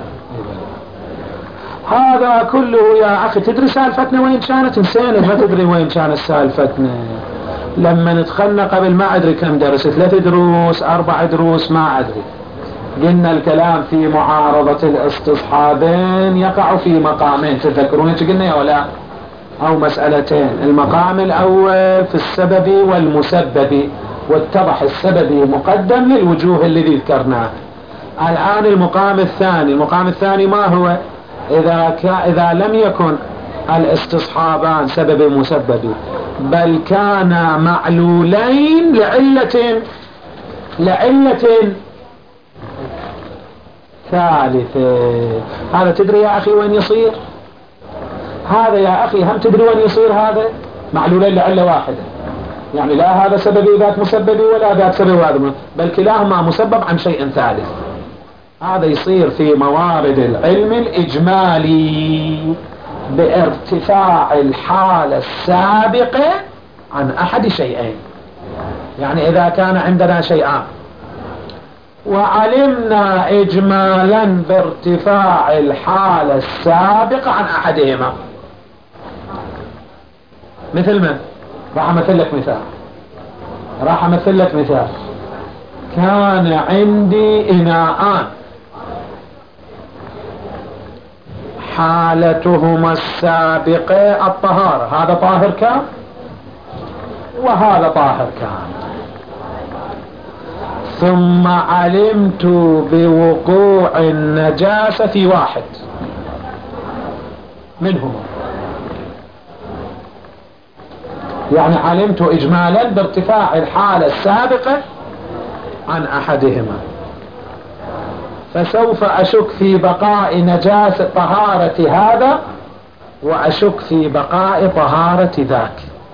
هذا كله يا أخي تدري سالفتنا وين كانت؟ نسينا، ما تدري وين كانت سالفتنا لما ندخلنا قبل ما أدري كم درس، ثلاث دروس أربع دروس ما أدري، قلنا الكلام في معارضة الاستصحابين يقع في مقامين، تذكرون ايش قلنا يا ولا؟ أو مسألتين. المقام الأول في السبب والمسبب، واتضح السبب مقدم للوجوه الذي ذكرناه. الآن المقام الثاني، المقام الثاني ما هو؟ إذا, إذا لم يكن الاستصحابان سبب مسبب بل كان معلولين لعلة لعلة ثالثة، هذا تدري يا أخي وين يصير؟ هذا يا أخي هم تدري وين يصير؟ هذا معلولين لعلة واحدة، يعني لا هذا سببي ذات مسببي ولا ذات سبب هذا، بل كلاهما مسبب عن شيء ثالث. هذا يصير في موارد العلم الإجمالي بارتفاع الحالة السابقة عن أحد شيئين. يعني إذا كان عندنا شيئان وعلمنا إجمالا بارتفاع الحالة السابقة عن أحدهما، مثل من؟ راح أمثل لك مثال راح أمثل لك مثال كان عندي إناءان حالتهما السابقة الطهارة، هذا طاهر كان وهذا طاهر كان، ثم علمت بوقوع النجاسة في واحد منهما، يعني علمت إجمالا بارتفاع الحالة السابقة عن أحدهما، فسوف أشك في بقاء نجاسة طهارة هذا وأشك في بقاء طهارة ذاك.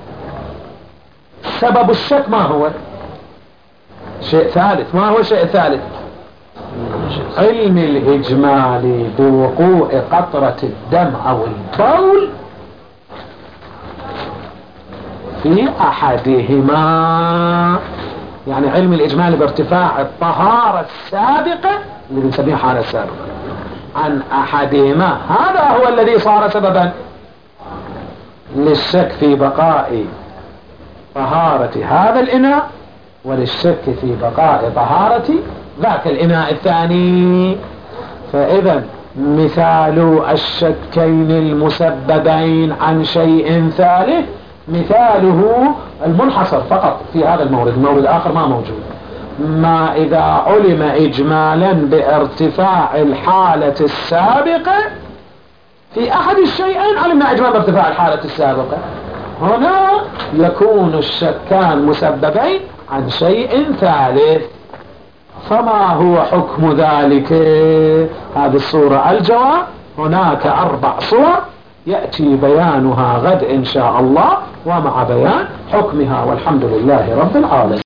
سبب الشك ما هو؟ شيء ثالث. ما هو شيء ثالث؟ علم الإجمال بوقوع قطرة الدم أو البول في أحدهما، يعني علم الإجمال بارتفاع الطهارة السابقة اللي بنسميها حالة السابقة عن أحدهما، هذا هو الذي صار سببا للشك في بقاء طهارة هذا الإناء وللشك في بقاء طهارة ذاك الإناء الثاني. فإذا مثال الشكين المسببين عن شيء ثالث مثاله المنحصر فقط في هذا المورد، المورد الآخر ما موجود. ما إذا علم إجمالا بارتفاع الحالة السابقة في أحد الشيئين علمنا إجمال بارتفاع الحالة السابقة، هنا يكون الشكان مسببين عن شيء ثالث. فما هو حكم ذلك؟ هذه الصورة الجواب. هناك أربع صور يأتي بيانها غد إن شاء الله، ومع بيان حكمها، والحمد لله رب العالمين.